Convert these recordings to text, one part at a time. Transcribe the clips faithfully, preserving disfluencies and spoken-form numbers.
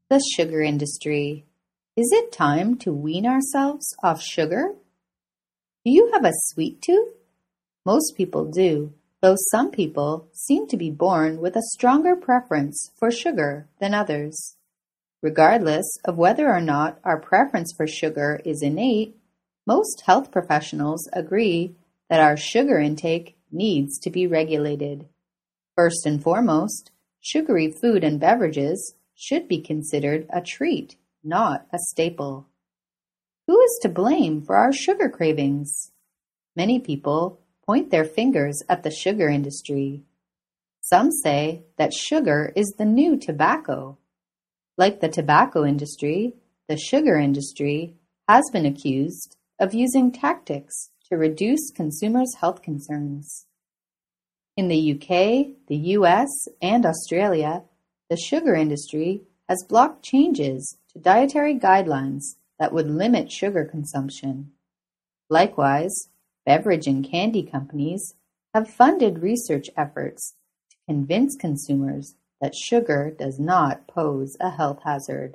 The sugar industry. Is it time to wean ourselves off sugar? Do you have a sweet tooth? Most people do, though some people seem to be born with a stronger preference for sugar than others. Regardless of whether or not our preference for sugar is innate, most health professionals agree that our sugar intake needs to be regulated. First and foremost, sugary food and beverages should be considered a treat, not a staple. Who is to blame for our sugar cravings? Many people point their fingers at the sugar industry. Some say that sugar is the new tobacco. Like the tobacco industry, the sugar industry has been accused of using tactics to reduce consumers' health concerns. In the U K, the U S, and Australia, the sugar industry has blocked changes to dietary guidelines that would limit sugar consumption. Likewise, beverage and candy companies have funded research efforts to convince consumers that sugar does not pose a health hazard.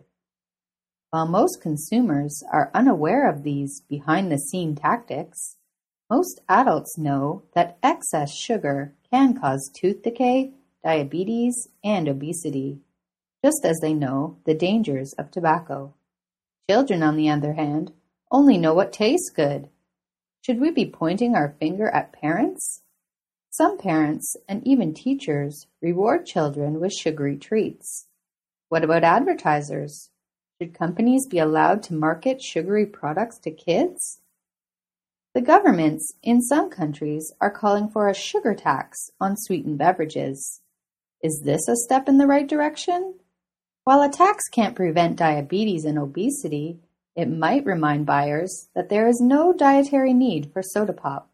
While most consumers are unaware of these behind-the-scene tactics, most adults know that excess sugar can cause tooth decay, diabetes, and obesity, just as they know the dangers of tobacco. Children, on the other hand, only know what tastes good. Should we be pointing our finger at parents? Some parents and even teachers reward children with sugary treats. What about advertisers? Should companies be allowed to market sugary products to kids? The governments in some countries are calling for a sugar tax on sweetened beverages. Is this a step in the right direction? While a tax can't prevent diabetes and obesity, it might remind buyers that there is no dietary need for soda pop.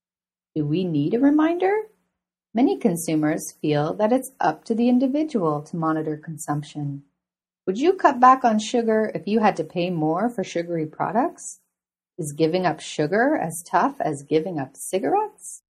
Do we need a reminder? Many consumers feel that it's up to the individual to monitor consumption. Would you cut back on sugar if you had to pay more for sugary products? Is giving up sugar as tough as giving up cigarettes?